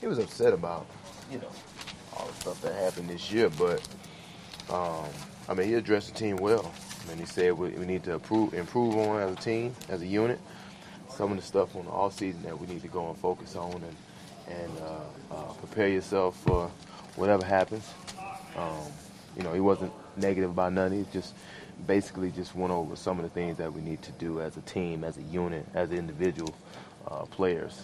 was upset about, all the stuff that happened this year, but he addressed the team well. He said we need to improve on as a team, as a unit. Some of the stuff on the off season that we need to go and focus on and prepare yourself for whatever happens. He wasn't negative about nothing. He just basically just went over some of the things that we need to do as a team, as a unit, as individual players.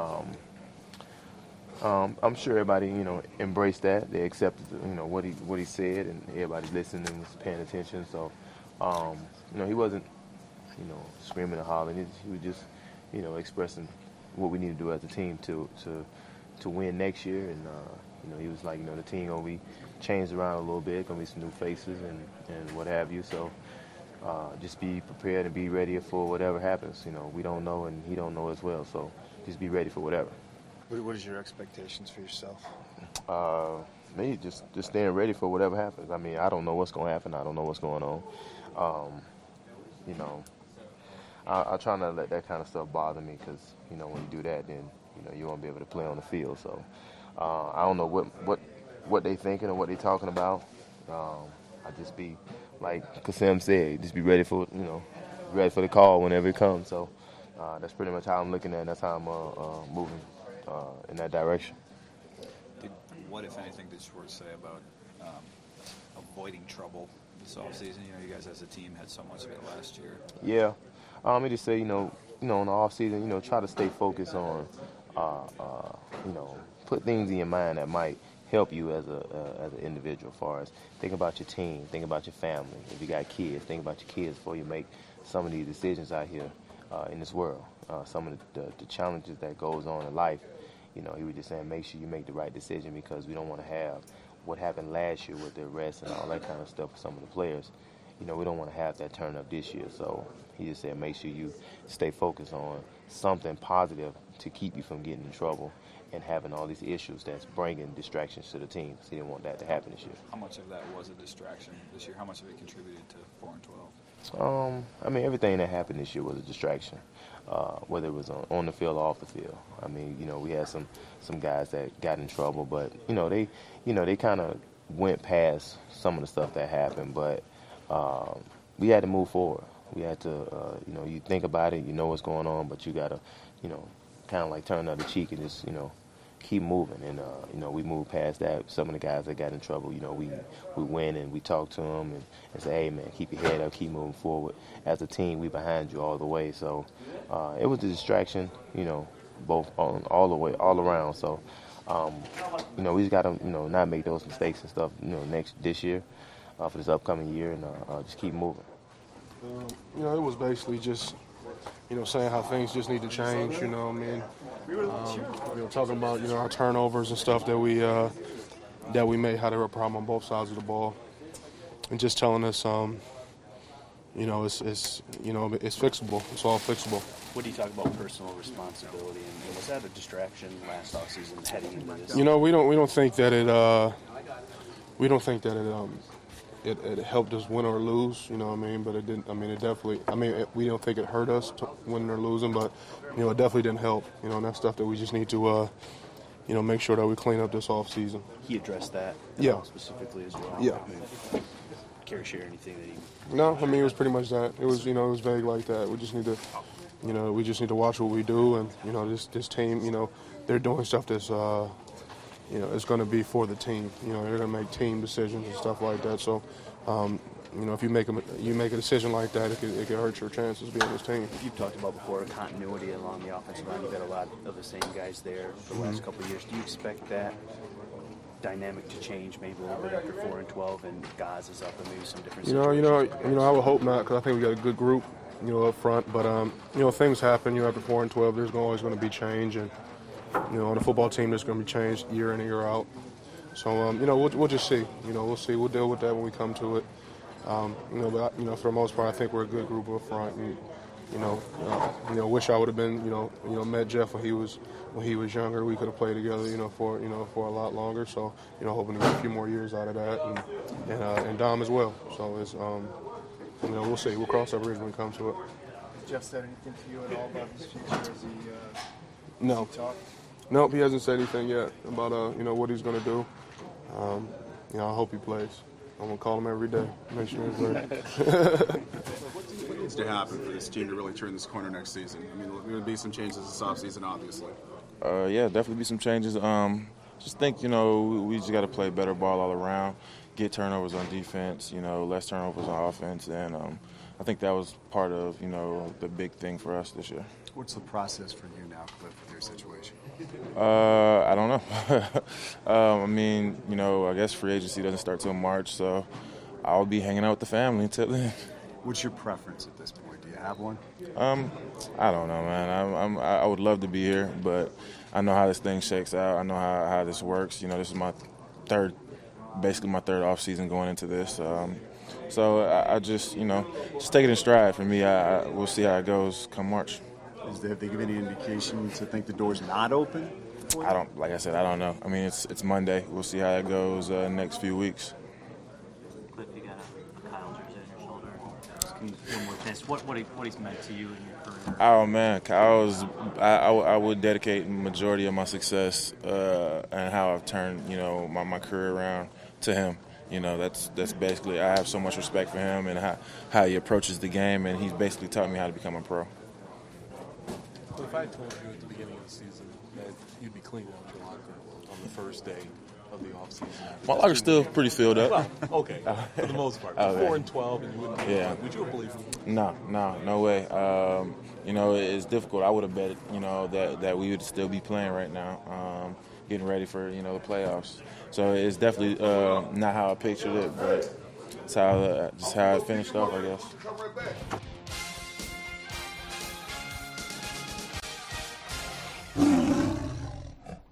I'm sure everybody, embraced that. They accepted, what he said, and everybody listened and was paying attention. So, he wasn't, screaming and hollering. He was just, expressing what we need to do as a team to win next year. And he was like, the team gonna be changed around a little bit, gonna be some new faces and what have you. So, just be prepared and be ready for whatever happens. We don't know, and he don't know as well. So, just be ready for whatever. What is your expectations for yourself? Me, just staying ready for whatever happens. I don't know what's going to happen. I don't know what's going on. I try not to let that kind of stuff bother me because, when you do that, then, you won't be able to play on the field. So I don't know what they thinking or what they talking about. I just be, like Kasem said, just be ready for, ready for the call whenever it comes. So that's pretty much how I'm looking at it, and that's how I'm moving in that direction. What, if anything, did Schwartz say about avoiding trouble this offseason? You guys as a team had so much of it last year. Yeah. He just say, in the offseason, try to stay focused on, put things in your mind that might help you as an individual, as far as think about your team, think about your family. If you got kids, think about your kids before you make some of these decisions out here in this world. Some of the challenges that goes on in life. He was just saying make sure you make the right decision because we don't want to have what happened last year with the arrests and all that kind of stuff for some of the players. We don't want to have that turn up this year. So he just said make sure you stay focused on something positive to keep you from getting in trouble and having all these issues that's bringing distractions to the team. So he didn't want that to happen this year. How much of that was a distraction this year? How much of it contributed to 4-12? Everything that happened this year was a distraction, whether it was on the field or off the field. We had some guys that got in trouble, but they kind of went past some of the stuff that happened. But we had to move forward. We had to, you think about it, you know what's going on, but you gotta, kind of like turn the other cheek and just, keep moving. And we moved past that. Some of the guys that got in trouble, we went and we talked to them and say, hey man, keep your head up, keep moving forward. As a team, we behind you all the way. So it was a distraction, both all the way, all around. So we just gotta, not make those mistakes and stuff, this year, for this upcoming year, and just keep moving. It was basically just, saying how things just need to change, talking about, our turnovers and stuff that we made had a problem on both sides of the ball. And just telling us, it's fixable. It's all fixable. What do you talk about personal responsibility? And was that a distraction last offseason heading into this? We don't think that it helped us win or lose, but it didn't. It definitely. We don't think it hurt us to win or losing, but it definitely didn't help. And that's stuff that we just need to, make sure that we clean up this off season. He addressed that. Yeah. Specifically as well. Yeah. Care share anything that he? No, it was pretty much that. It was, it was vague like that. We just need to, watch what we do, and this team, they're doing stuff that's. It's going to be for the team. They're going to make team decisions and stuff like that. So, if you make a decision like that, it could hurt your chances of being on this team. You've talked about before continuity along the offensive line. You've got a lot of the same guys there for the last couple of years. Do you expect that dynamic to change maybe a little bit after 4-12 and Gaz is up and maybe some different situations? I would hope not because I think we got a good group, up front. But things happen. After 4-12, there's always going to be change and. On the football team, there's going to be changed year in and year out. So, we'll just see. We'll see. We'll deal with that when we come to it. But for the most part, I think we're a good group up front. And, wish I would have been, met Jeff when he was younger. We could have played together, for a lot longer. So, hoping to get a few more years out of that, and Dom as well. So it's, we'll see. We'll cross that bridge when we come to it. Jeff said anything to you at all about his future? Has he? No. Talked? Nope, he hasn't said anything yet about what he's going to do. I hope he plays. I'm going to call him every day, make sure he's ready. What needs to happen for this team to really turn this corner next season? I mean, there's going to be some changes this offseason, obviously. Yeah, definitely be some changes. Just think, we just got to play better ball all around, get turnovers on defense, less turnovers on offense, and I think that was part of, the big thing for us this year. What's the process for you now, Cliff, with your situation? I don't know. I guess free agency doesn't start till March, so I'll be hanging out with the family until then. What's your preference at this point? Do you have one? I don't know, man. I would love to be here, but I know how this thing shakes out. I know how this works. This is my third off season going into this. So I just take it in stride. For me, we'll see how it goes come March. Have they given any indication to think the door's not open? Like I said, I don't know. I mean, it's Monday. We'll see how it goes next few weeks. Cliff, you got a Kyle jersey on your shoulder. Just can you feel more pissed? What he's meant to you in your career? Oh man, Kyle I would dedicate the majority of my success and how I've turned my career around to him. That's basically, I have so much respect for him and how he approaches the game, and he's basically taught me how to become a pro. So if I told you at the beginning of the season that you'd be cleaning out your locker on the first day of the offseason? My locker's still pretty filled up. Well, okay, for the most part. 4-12, and you wouldn't be would you have believed it? No way. It's difficult. I would have bet, that we would still be playing right now, getting ready for, the playoffs. So it's definitely not how I pictured it, but it's just how it finished off, I guess.